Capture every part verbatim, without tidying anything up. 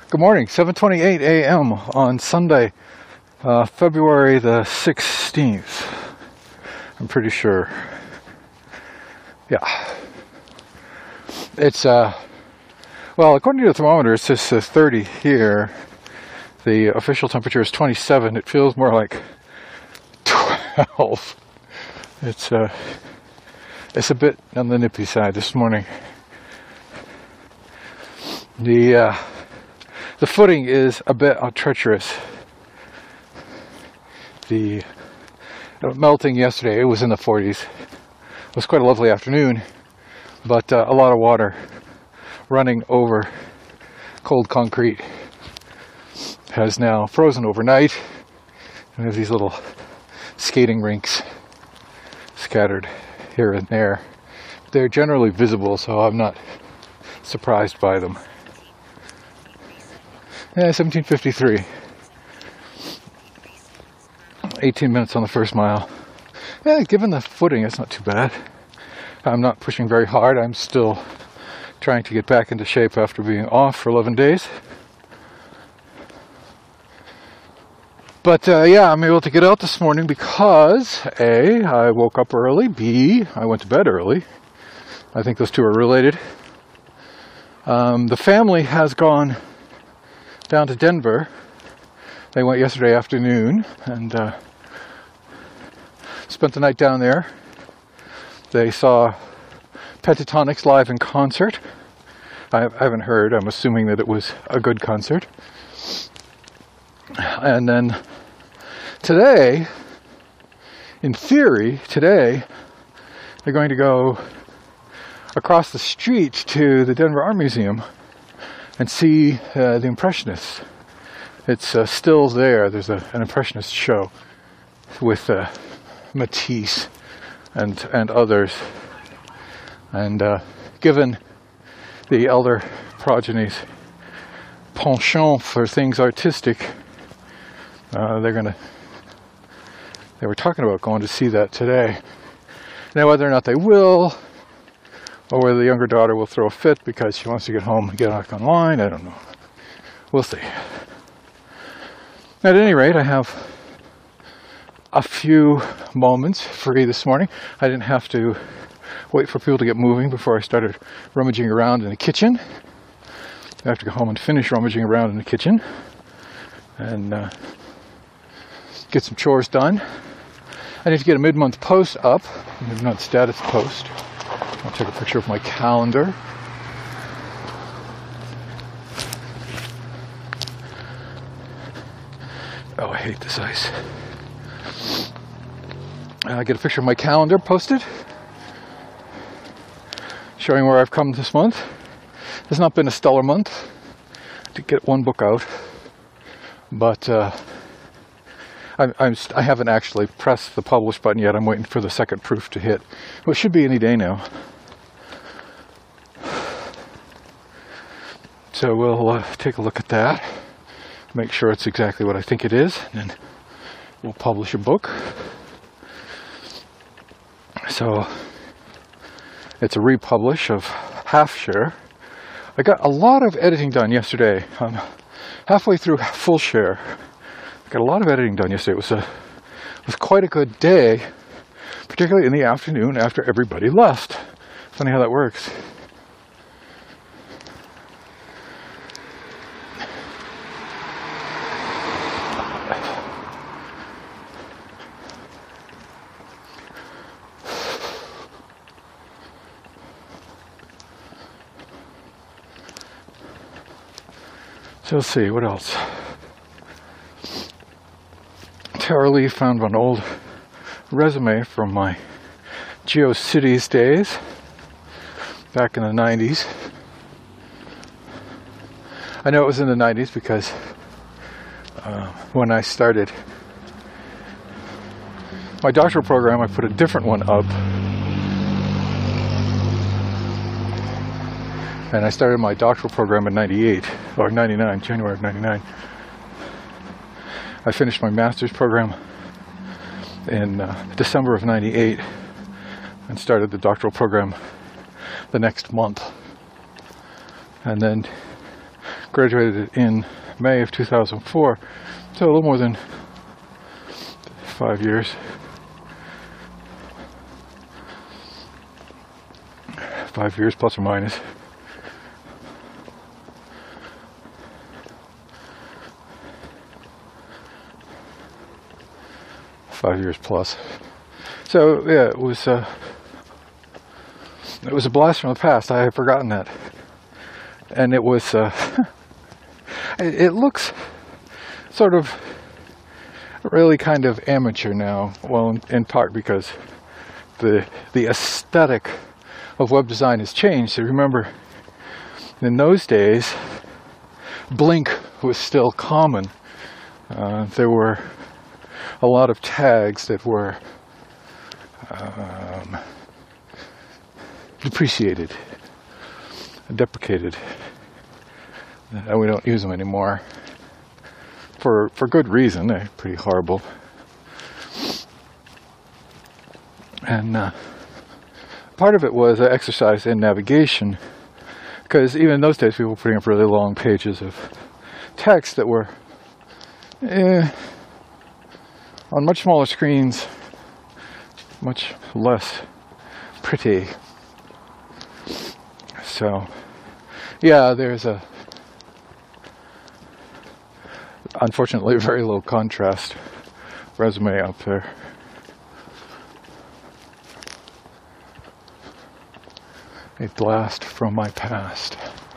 Good morning, seven twenty-eight a m on Sunday, uh, February the sixteenth. I'm pretty sure. Yeah. It's, uh, well, according to the thermometer, it says uh, thirty here. The official temperature is twenty-seven. It feels more like twelve. It's, uh, it's a bit on the nippy side this morning. The, uh, The footing is a bit uh, treacherous. The uh, melting yesterday, it was in the forties. It was quite a lovely afternoon, but uh, a lot of water running over cold concrete has now frozen overnight. And there's these little skating rinks scattered here and there. They're generally visible, so I'm not surprised by them. Yeah, seventeen fifty-three. eighteen minutes on the first mile. Yeah, given the footing, it's not too bad. I'm not pushing very hard. I'm still trying to get back into shape after being off for eleven days. But uh, yeah, I'm able to get out this morning because A, I woke up early. B, I went to bed early. I think those two are related. Um, the family has gone down to Denver. They went yesterday afternoon and uh, spent the night down there. They saw Pentatonix live in concert. I, I haven't heard. I'm assuming that it was a good concert. And then today, in theory, today, they're going to go across the street to the Denver Art Museum and see uh, the Impressionists. It's uh, still there. There's a, an Impressionist show with uh, Matisse and and others. And uh, given the elder progeny's penchant for things artistic, uh, they're gonna. They were talking about going to see that today. Now, whether or not they will, or whether the younger daughter will throw a fit because she wants to get home and get back online, I don't know. We'll see. At any rate, I have a few moments free this morning. I didn't have to wait for people to get moving before I started rummaging around in the kitchen. I have to go home and finish rummaging around in the kitchen and uh, get some chores done. I need to get a mid-month post up, a mid-month status post. I'll take a picture of my calendar. Oh, I hate this ice. I'll get a picture of my calendar posted, showing where I've come this month. It's not been a stellar month to get one book out, but uh, I'm, I'm st- I haven't actually pressed the publish button yet. I'm waiting for the second proof to hit. Well, it should be any day now. So we'll uh, take a look at that, make sure it's exactly what I think it is, and then we'll publish a book. So it's a republish of Half Share. I got a lot of editing done yesterday. I'm halfway through Full Share. I got a lot of editing done yesterday. It was a, it was quite a good day, particularly in the afternoon after everybody left. Funny how that works. So let's see, what else? Tara Lee found an old resume from my GeoCities days back in the nineties. I know it was in the nineties because uh, when I started my doctoral program, I put a different one up. And I started my doctoral program in ninety-eight, or ninety-nine, January of ninety-nine. I finished my master's program in uh, December of ninety-eight and started the doctoral program the next month. And then Graduated in May of two thousand four, so a little more than five years. Five years plus or minus. Five years plus. So yeah, it was uh, it was a blast from the past. I had forgotten that, and it was uh, it, it looks sort of really kind of amateur now. Well, in, in part because the the aesthetic of web design has changed. So remember, in those days, Blink was still common. Uh, there were a lot of tags that were um, depreciated, deprecated, and we don't use them anymore for for good reason. They're pretty horrible, and uh, part of it was an exercise in navigation, because even in those days people were putting up really long pages of text that were eh, on much smaller screens, much less pretty. So, yeah, there's a, unfortunately, very low contrast resume up there. A blast from my past.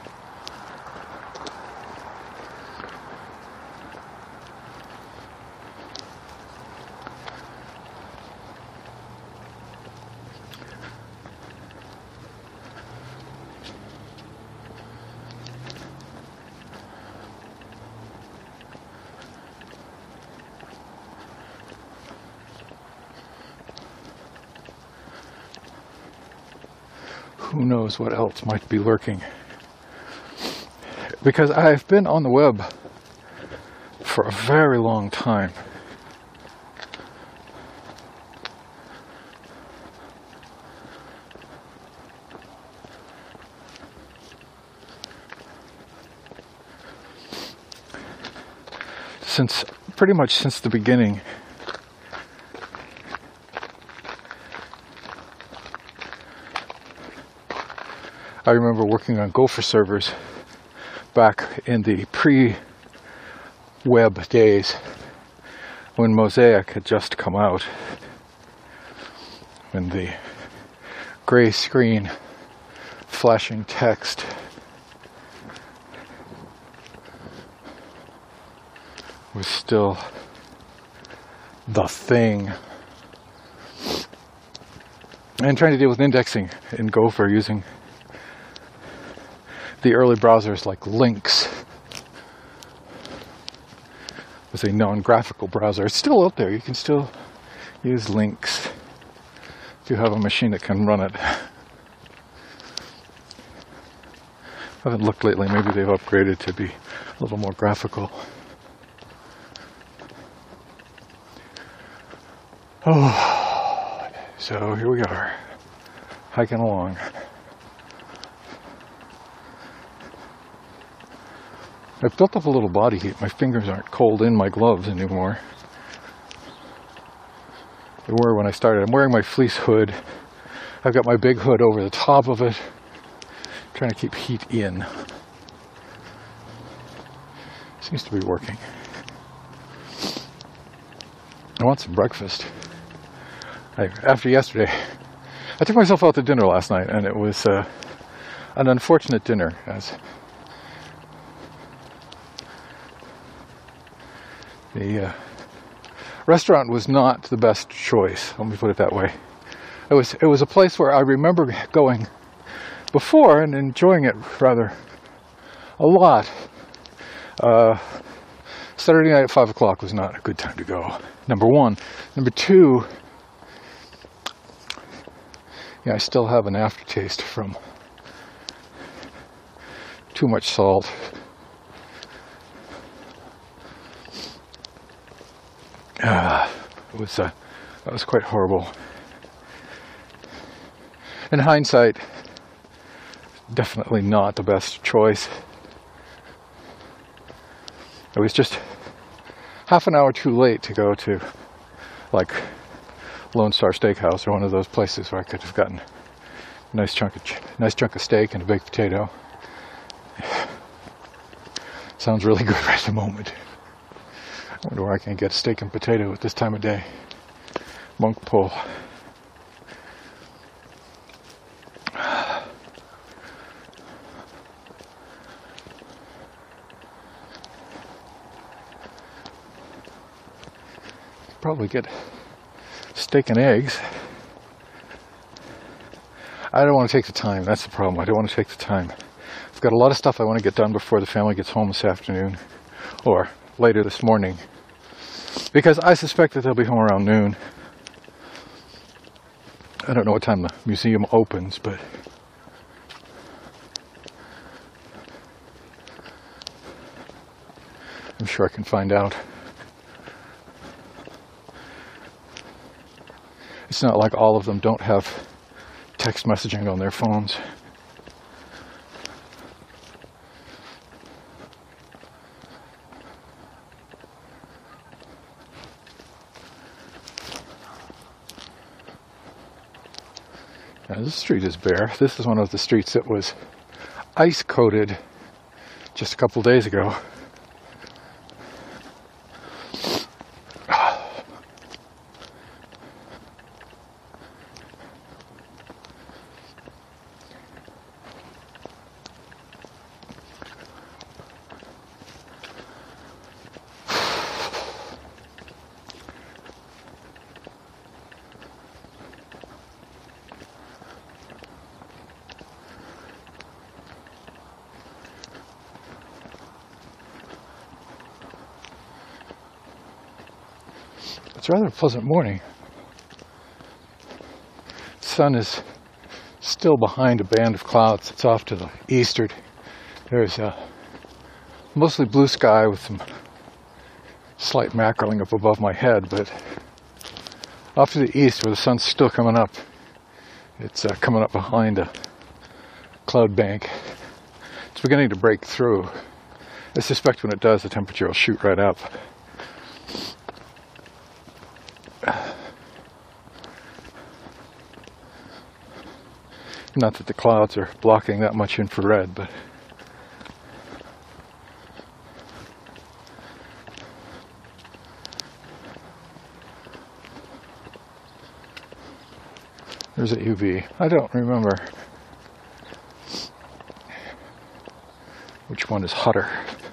Who knows what else might be lurking? Because I've been on the web for a very long time. Since, pretty much since the beginning. I remember working on Gopher servers back in the pre-web days when Mosaic had just come out, when the gray screen flashing text was still the thing. And trying to deal with indexing in Gopher using the early browsers like Lynx was a non-graphical browser. It's still out there. You can still use Lynx if you have a machine that can run it. I haven't looked lately. Maybe they've upgraded to be a little more graphical. Oh, so here we are, hiking along. I've built up a little body heat. My fingers aren't cold in my gloves anymore. They were when I started. I'm wearing my fleece hood. I've got my big hood over the top of it, trying to keep heat in. Seems to be working. I want some breakfast. I, after yesterday, I took myself out to dinner last night, and it was uh, an unfortunate dinner, as the uh, restaurant was not the best choice. Let me put it that way. It was it was a place where I remember going before and enjoying it rather a lot. Uh, Saturday night at five o'clock was not a good time to go. Number one. Number two. Yeah, I still have an aftertaste from too much salt. Ah, it was uh, that was quite horrible. In hindsight, definitely not the best choice. I was just half an hour too late to go to like Lone Star Steakhouse or one of those places where I could have gotten a nice chunk of nice chunk of steak and a baked potato. Sounds really good right at the moment. I wonder where I can get steak and potato at this time of day. Monk Pull. Probably get steak and eggs. I don't want to take the time. That's the problem. I don't want to take the time. I've got a lot of stuff I want to get done before the family gets home this afternoon or later this morning, because I suspect that they'll be home around noon. I don't know what time the museum opens, but I'm sure I can find out. It's not like all of them don't have text messaging on their phones. Now, this street is bare. This is one of the streets that was ice coated just a couple days ago. It's rather a pleasant morning. The sun is still behind a band of clouds. It's off to the eastward. There's a mostly blue sky with some slight mackerel up above my head, but off to the east where the sun's still coming up, it's uh, coming up behind a cloud bank. It's beginning to break through. I suspect when it does, the temperature will shoot right up. Not that the clouds are blocking that much infrared, but there's a U V. I don't remember which one is hotter.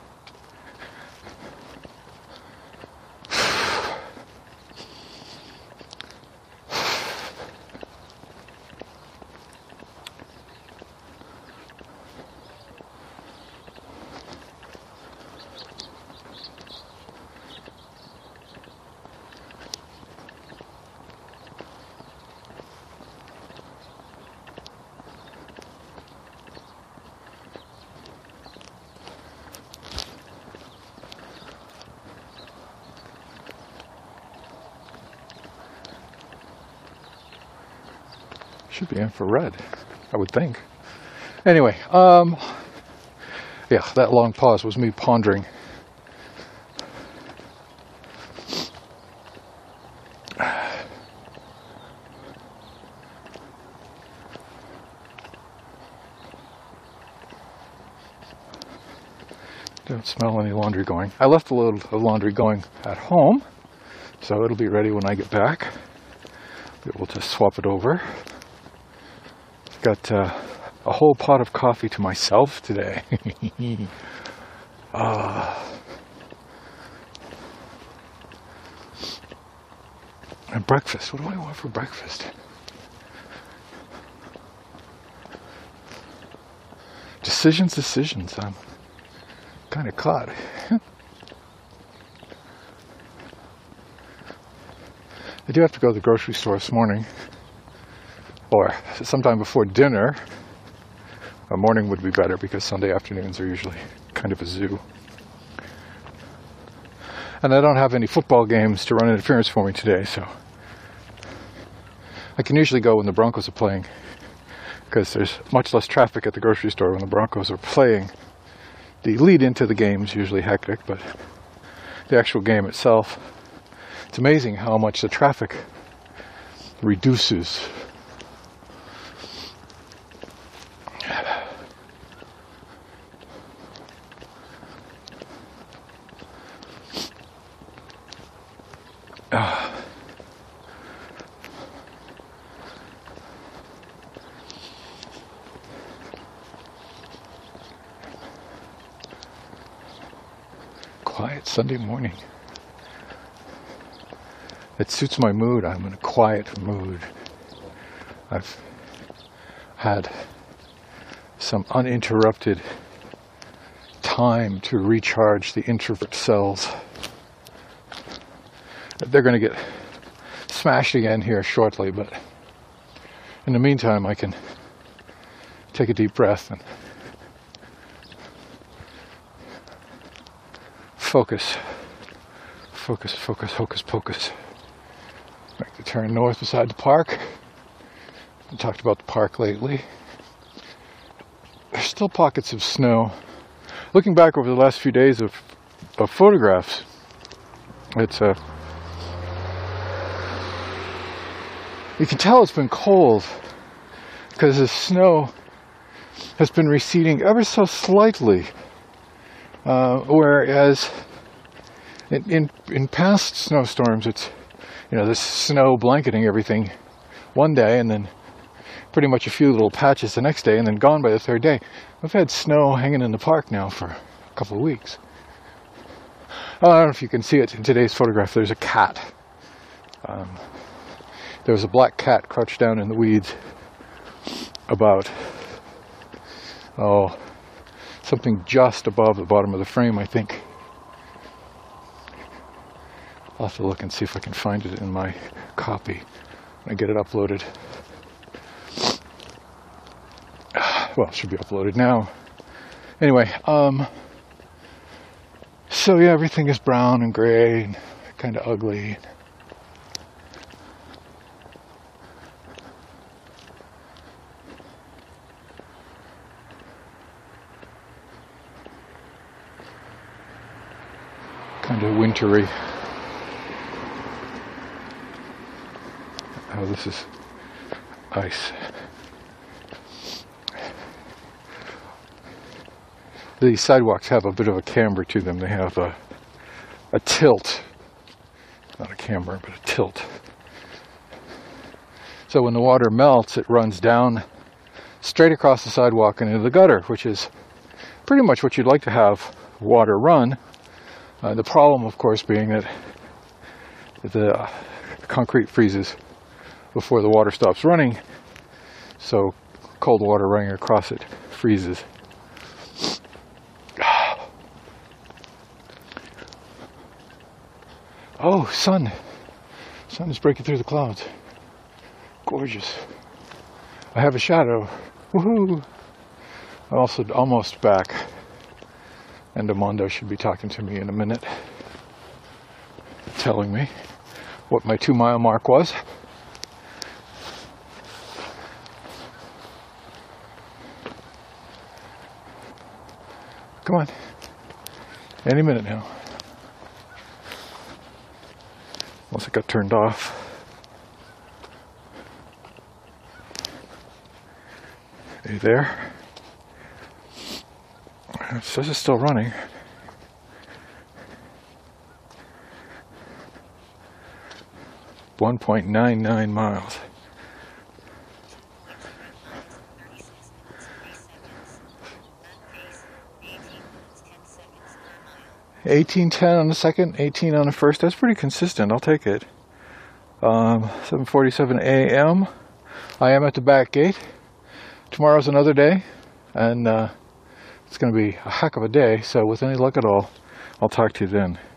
Should be infrared, I would think. Anyway, um, yeah, that long pause was me pondering. Don't smell any laundry going. I left a load of laundry going at home, so it'll be ready when I get back. We'll just swap it over. Got uh, a whole pot of coffee to myself today. uh, and breakfast. What do I want for breakfast? Decisions, decisions. I'm kind of caught. I do have to go to the grocery store this morning, or sometime before dinner. A morning would be better because Sunday afternoons are usually kind of a zoo. And I don't have any football games to run interference for me today, so I can usually go when the Broncos are playing, because there's much less traffic at the grocery store when the Broncos are playing. The lead into the game is usually hectic, but the actual game itself. It's amazing how much the traffic reduces. Uh. Quiet Sunday morning. It suits my mood. I'm in a quiet mood. I've had some uninterrupted time to recharge the introvert cells. They're going to get smashed again here shortly, but in the meantime I can take a deep breath and focus, focus, focus, hocus pocus. Make the turn north beside the park. I talked about the park lately. There's still pockets of snow. Looking back over the last few days of, of photographs, it's a, you can tell it's been cold because the snow has been receding ever so slightly. Uh, whereas in, in in past snowstorms, it's, you know, this snow blanketing everything one day and then pretty much a few little patches the next day and then gone by the third day. We've had snow hanging in the park now for a couple of weeks. Oh, I don't know if you can see it in today's photograph. There's a cat. Um, there was a black cat crouched down in the weeds about, oh, something just above the bottom of the frame, I think. I'll have to look and see if I can find it in my copy when I get it uploaded. Well, it should be uploaded now. Anyway, um, so yeah, everything is brown and gray and kind of ugly. Kind of wintry. Oh, this is ice. The sidewalks have a bit of a camber to them. They have a, a tilt. Not a camber, but a tilt. So when the water melts, it runs down straight across the sidewalk and into the gutter, which is pretty much what you'd like to have water run. Uh, the problem, of course, being that the concrete freezes before the water stops running, so cold water running across it freezes. Oh, sun. Sun is breaking through the clouds. Gorgeous. I have a shadow. Woohoo! I'm also almost back. Endomondo should be talking to me in a minute, telling me what my two mile mark was. Come on. Any minute now. Unless it got turned off. Are you there? It says it's still running. one point nine nine miles. eighteen ten on the second, eighteen on the first. That's pretty consistent. I'll take it. Um, seven forty-seven a m I am at the back gate. Tomorrow's another day, and uh, it's going to be a heck of a day. So with any luck at all, I'll talk to you then.